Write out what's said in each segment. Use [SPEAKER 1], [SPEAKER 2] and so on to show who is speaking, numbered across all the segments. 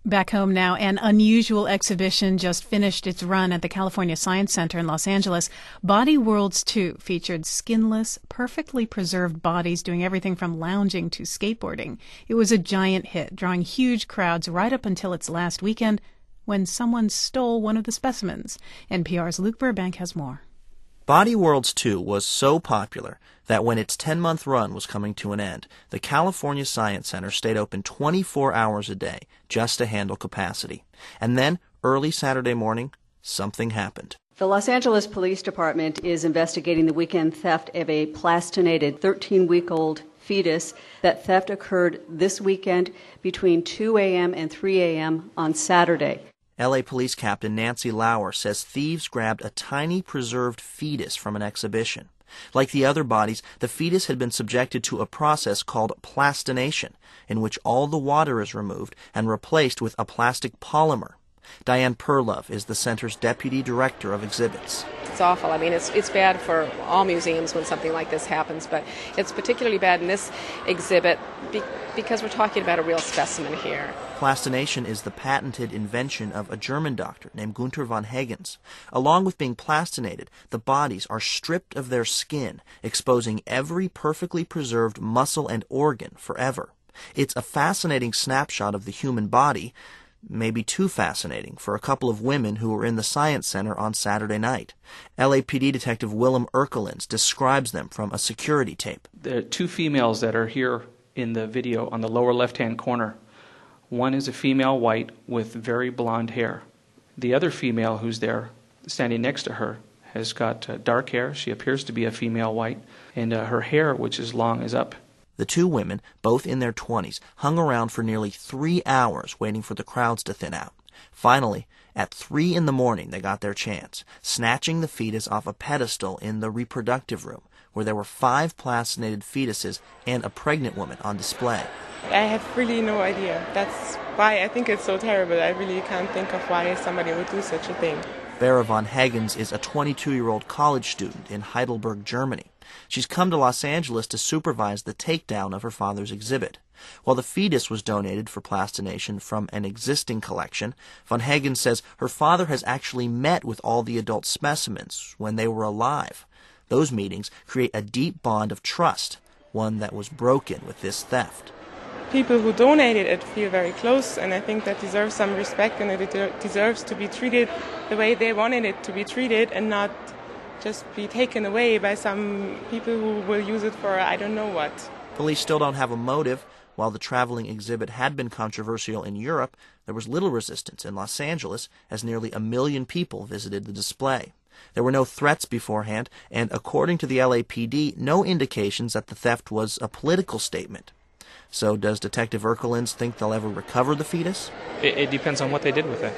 [SPEAKER 1] Back home now, an unusual exhibition just finished its run at the California Science Center in Los Angeles. Body Worlds 2 featured skinless, perfectly preserved bodies doing everything from lounging to skateboarding. It was a giant hit, drawing huge crowds right up until its last weekend when someone stole one of the specimens. NPR's Luke Burbank has more.
[SPEAKER 2] Body Worlds 2 was so popular that when its 10-month run was coming to an end, the California Science Center stayed open 24 hours a day just to handle capacity. And then, early Saturday morning, something happened.
[SPEAKER 3] The Los Angeles Police Department is investigating the weekend theft of a plastinated 13-week-old fetus. That theft occurred this weekend between 2 a.m. and 3 a.m. on Saturday.
[SPEAKER 2] L.A. Police Captain Nancy Lauer says thieves grabbed a tiny preserved fetus from an exhibition. Like the other bodies, the fetus had been subjected to a process called plastination, in which all the water is removed and replaced with a plastic polymer. Diane Perlove is the center's deputy director of exhibits.
[SPEAKER 4] It's awful. I mean, it's bad for all museums when something like this happens, but it's particularly bad in this exhibit because we're talking about a real specimen here.
[SPEAKER 2] Plastination is the patented invention of a German doctor named Gunther von Hagens. Along with being plastinated, the bodies are stripped of their skin, exposing every perfectly preserved muscle and organ forever. It's a fascinating snapshot of the human body, maybe too fascinating for a couple of women who were in the Science Center on Saturday night. LAPD Detective Willem Erkelins describes them from a security tape.
[SPEAKER 5] There are two females that are here in the video on the lower left-hand corner. One is a female white with very blonde hair. The other female who's there, standing next to her, has got dark hair. She appears to be a female white, and her hair, which is long, is up.
[SPEAKER 2] The two women, both in their 20s, hung around for nearly 3 hours waiting for the crowds to thin out. Finally, at 3 in the morning, they got their chance, snatching the fetus off a pedestal in the reproductive room, where there were 5 plastinated fetuses and a pregnant woman on display.
[SPEAKER 6] I have really no idea. That's why I think it's so terrible. I really can't think of why somebody would do such a thing.
[SPEAKER 2] Vera von Hagens is a 22-year-old college student in Heidelberg, Germany. She's come to Los Angeles to supervise the takedown of her father's exhibit. While the fetus was donated for plastination from an existing collection, von Hagens says her father has actually met with all the adult specimens when they were alive. Those meetings create a deep bond of trust, one that was broken with this theft.
[SPEAKER 6] People who donated it feel very close, and I think that deserves some respect, and it deserves to be treated the way they wanted it to be treated and not just be taken away by some people who will use it for I don't know what.
[SPEAKER 2] Police still don't have a motive. While the traveling exhibit had been controversial in Europe, there was little resistance in Los Angeles as nearly 1 million people visited the display. There were no threats beforehand, and according to the LAPD, no indications that the theft was a political statement. So does Detective Erkelins think they'll ever recover the fetus?
[SPEAKER 5] It depends on what they did with it.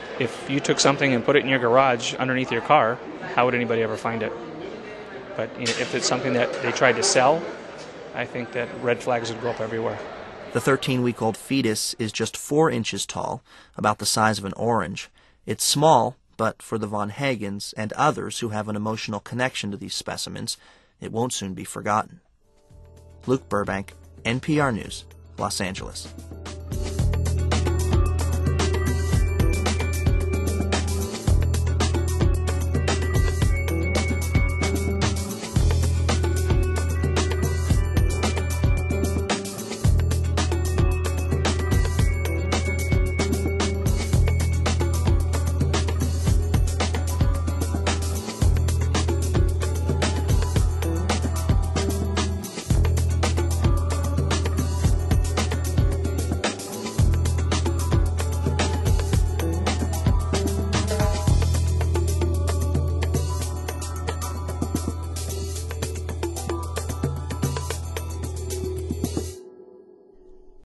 [SPEAKER 5] If you took something and put it in your garage underneath your car, how would anybody ever find it? But if it's something that they tried to sell, I think that red flags would go up everywhere.
[SPEAKER 2] The 13-week-old fetus is just 4 inches tall, about the size of an orange. It's small, but for the von Hagens and others who have an emotional connection to these specimens, it won't soon be forgotten. Luke Burbank, NPR News, Los Angeles.